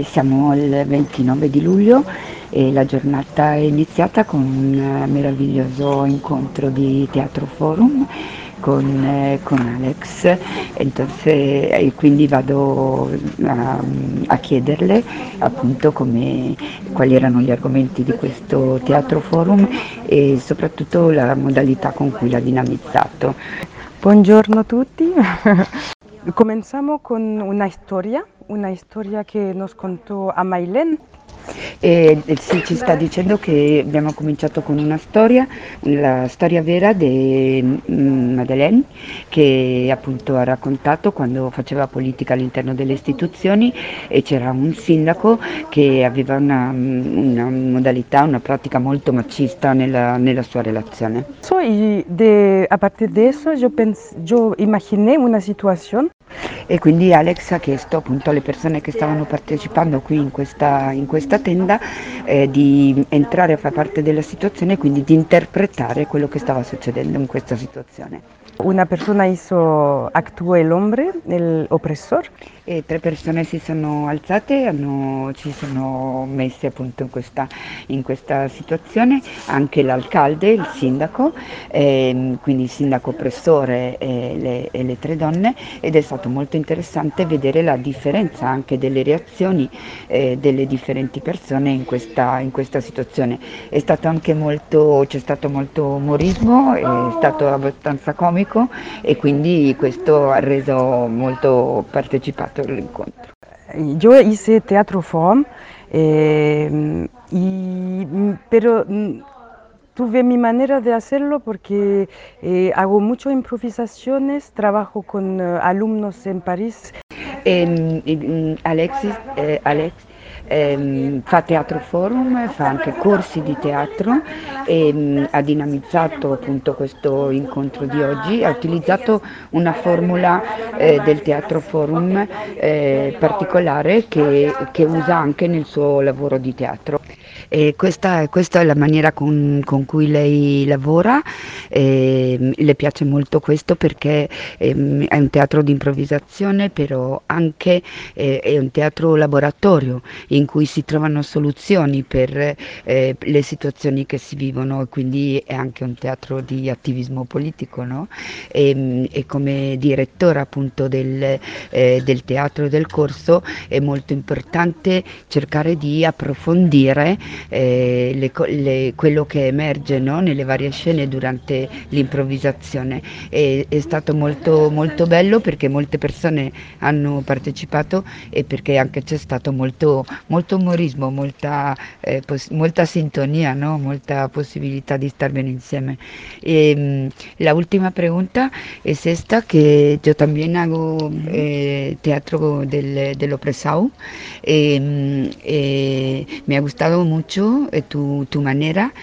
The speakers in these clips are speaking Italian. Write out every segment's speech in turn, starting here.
Siamo al 29 di luglio e la giornata è iniziata con un meraviglioso incontro di Teatro Forum con Alex. E quindi vado a chiederle appunto quali erano gli argomenti di questo Teatro Forum e soprattutto la modalità con cui l'ha dinamizzato. Buongiorno a tutti. Cominciamo con una storia che nos contó Amailén. E sì, ci sta dicendo che abbiamo cominciato con una storia, la storia vera di Madeleine, che appunto ha raccontato quando faceva politica all'interno delle istituzioni e c'era un sindaco che aveva una modalità, una pratica molto machista nella sua relazione. A partir de eso yo imaginé una situación. E quindi Alex ha chiesto appunto alle persone che stavano partecipando qui in questa tenda di entrare a far parte della situazione e quindi di interpretare quello che stava succedendo in questa situazione. Una persona actuó el hombre, el opresor. E 3 persone si sono alzate e si sono messe appunto in questa situazione, anche l'alcalde, il sindaco, quindi il sindaco oppressore e le 3 donne, ed è stato molto interessante vedere la differenza anche delle reazioni delle differenti persone in questa situazione. C'è stato molto umorismo, è stato abbastanza comico e quindi questo ha reso molto partecipato l'incontro. Yo hice teatro form, pero tuve mi manera de hacerlo porque hago muchas improvisaciones, trabajo con alumnos en París. Alex fa Teatro Forum, fa anche corsi di teatro e ha dinamizzato appunto questo incontro di oggi, ha utilizzato una formula del Teatro Forum particolare che usa anche nel suo lavoro di teatro. E questa è la maniera con cui lei lavora, le piace molto questo perché è un teatro di improvvisazione, però anche è un teatro laboratorio in cui si trovano soluzioni per le situazioni che si vivono, e quindi è anche un teatro di attivismo politico, no? E come direttore appunto del teatro e del corso è molto importante cercare di approfondire quello che emerge, no? Nelle varie scene durante l'improvvisazione. È stato molto, molto bello perché molte persone hanno partecipato e perché anche c'è stato molto, molto umorismo, molta sintonia, no? Molta possibilità di star bene insieme. La última pregunta es esta, que yo también hago teatro del opresao. Me ha gustado mucho tu manera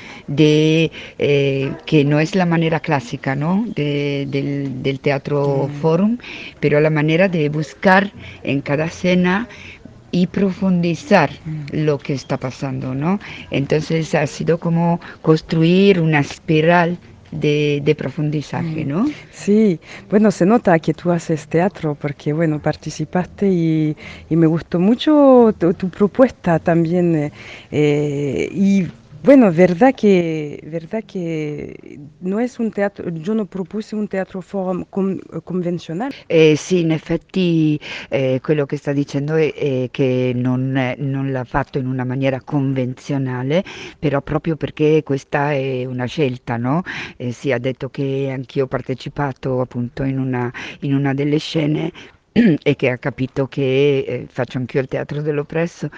que no es la manera clásica, ¿no? Del teatro forum, pero la manera de buscar en cada escena y profundizar lo que está pasando, ¿no? Entonces ha sido como construir una espiral de profundizaje, ¿no? Sí, bueno, se nota que tú haces teatro porque, bueno, participaste y me gustó mucho tu propuesta también. Y bueno, verdad que no es un teatro, yo no propuse un teatro convencional. Sì, in effetti quello che sta dicendo è che non l'ha fatto in una maniera convenzionale, però proprio perché questa è una scelta, no? Sì, ha detto che anch'io ho partecipato appunto in una delle scene e che ha capito che faccio anch'io il teatro dell'oppresso,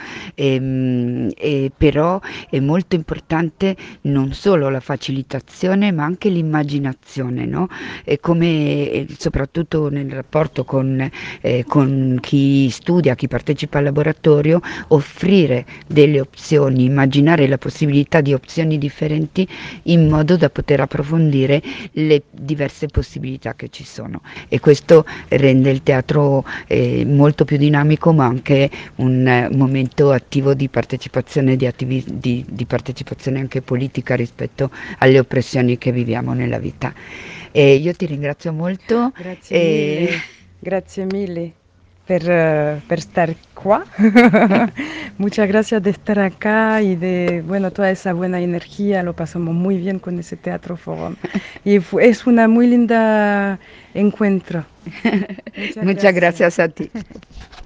però è molto importante non solo la facilitazione ma anche l'immaginazione, no? E soprattutto nel rapporto con chi studia, chi partecipa al laboratorio, offrire delle opzioni, immaginare la possibilità di opzioni differenti in modo da poter approfondire le diverse possibilità che ci sono, e questo rende il teatro molto più dinamico, ma anche un momento attivo di partecipazione, di partecipazione anche politica rispetto alle oppressioni che viviamo nella vita. Io ti ringrazio molto. Grazie mille, grazie mille. per estar qua. Muchas gracias de estar acá y de, bueno, toda esa buena energía. Lo pasamos muy bien con ese Teatro Forum. Y es una muy linda encuentro. Muchas Muchas gracias. gracias a ti.